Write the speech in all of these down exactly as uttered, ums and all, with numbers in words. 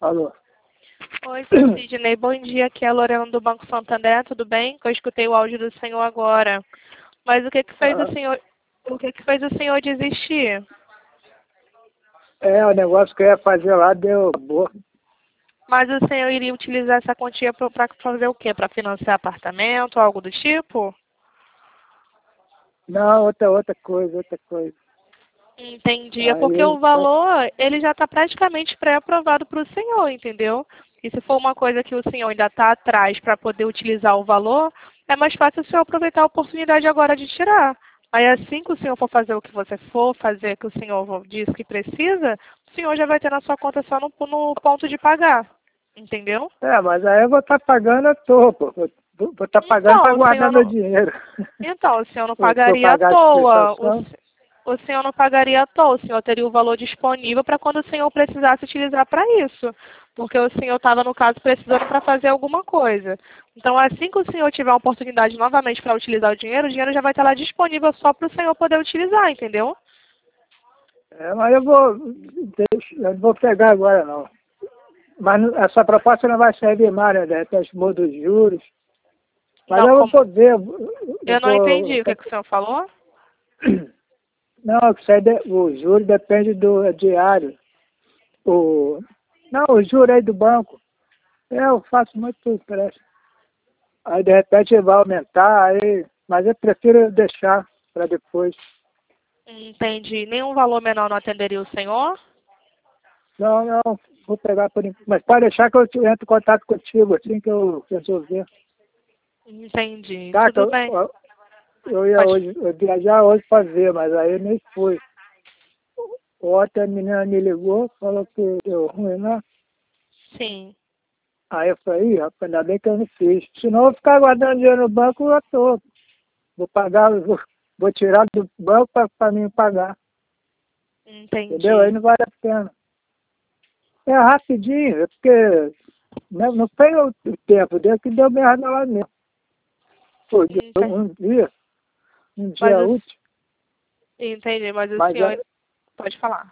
Alô? Oi, seu Sidney, bom dia. Aqui é a Lorena do Banco Santander, tudo bem? Eu escutei o áudio do senhor agora. Mas o que que fez Ah, o senhor, o que que fez o senhor desistir? é, o negócio que eu ia fazer lá deu boa. Mas o senhor iria utilizar essa quantia para fazer o quê? Para financiar apartamento, algo do tipo? Não, outra, outra coisa, outra coisa. Entendi. É Aí porque eu, o valor, ele já está praticamente pré-aprovado para o senhor, entendeu? E se for uma coisa que o senhor ainda está atrás para poder utilizar o valor, é mais fácil o senhor aproveitar a oportunidade agora de tirar. Aí assim que o senhor for fazer o que você for fazer, que o senhor diz que precisa, o senhor já vai ter na sua conta só no, no ponto de pagar. Entendeu? é, mas aí eu vou estar pagando à toa, pô. Vou estar pagando para Então, o guardar senhor meu não, dinheiro. então, o senhor não Se eu pagaria à pagar a toa. O, prestação, se- o senhor não pagaria à toa. O senhor teria o valor disponível para quando o senhor precisasse utilizar para isso. Porque o senhor estava, no caso, precisando para fazer alguma coisa. Então, assim que o senhor tiver a oportunidade novamente para utilizar o dinheiro, o dinheiro já vai estar lá disponível só para o senhor poder utilizar, entendeu? é, mas eu vou, deixa, eu não vou pegar agora não. Mas não- essa proposta não vai servir mais, né? De repente muda os juros. Mas Não, eu vou como... poder, eu vou, eu eu não vou- entendi o que, que o senhor falou. não, isso aí de- o juro depende do diário. O, não, o juro aí do banco. É, eu faço muito empréstimo. Aí de repente vai aumentar, aí, mas eu prefiro deixar para depois. Entendi. Nenhum valor menor não atenderia o senhor? Não, não, vou pegar por enquanto. Mas pode deixar que eu te- entro em contato contigo assim que eu resolver. Entendi. Tá, que Tudo eu, bem. eu eu ia Pode. hoje, eu ia viajar hoje para ver, mas aí eu nem fui. Ontem a menina me ligou, falou que deu ruim, né? Sim. Aí eu falei, "Ih, rapaz, ainda bem que eu não fiz. Senão eu vou ficar guardando dinheiro no banco à toa. Vou pagar, vou, vou tirar do banco para mim pagar. Entendeu? Aí Entendi. não vale a pena. É rapidinho, é porque não, não foi o o tempo, deu que deu merda lá mesmo. Foi deu Ente- um dia, um Mas dia o, útil, entendi, mas o mas senhor é, pode falar.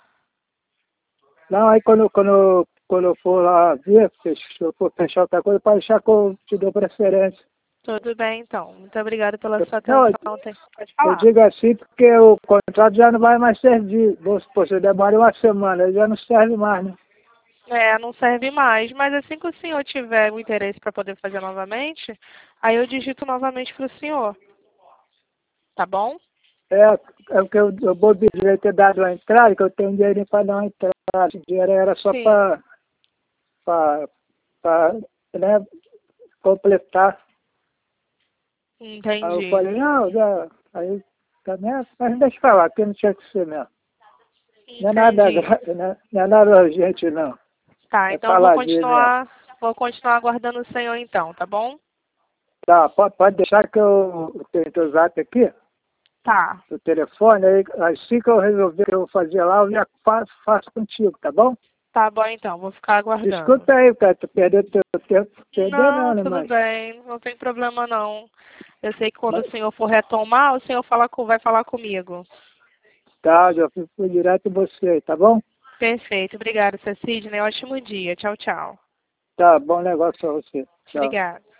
não, aí quando, quando, quando eu for lá ver, se eu for fechar outra coisa, pode deixar que eu te dou preferência. Tudo bem, então. Muito obrigada pela Eu, sua não, atenção. Tem- Pode eu falar. digo assim porque o contrato já não vai mais servir. Vamos supor, se demora uma semana, ele já não serve mais, né? É, não serve mais, mas assim que o senhor tiver o interesse para poder fazer novamente, aí eu digito novamente para o senhor, tá bom? É, é o que eu, eu vou direito ter dado uma entrada, que eu tenho um dinheirinho para dar uma entrada. Esse dinheiro era só Sim, para para né, completar. Aí eu entendi. falei, não, já. Aí também, mas deixa eu falar, porque não tinha que ser mesmo. Não é nada, Entendi. gra- não é não é nada urgente, não. Tá, É então eu vou faladinho mesmo. continuar, vou continuar aguardando o senhor então, tá bom? Tá, pode, pode deixar que eu eu tenho teu zap aqui, Tá, o telefone, aí assim que eu resolver o que eu vou fazer lá, eu já faço, faço contigo, tá bom? tá bom então, vou ficar aguardando. Desculpa aí, cara, tu perdeu teu tempo. Perder não, Não, né, tudo mas, bem, não tem problema não. Eu sei que quando mas o senhor for retomar, o senhor fala com, vai falar comigo. tá, já fui, fui direto em você aí, tá bom? Perfeito, obrigada, seu Sidney. Ótimo dia. Tchau, tchau. Tá, bom negócio pra você. Tchau. Obrigada.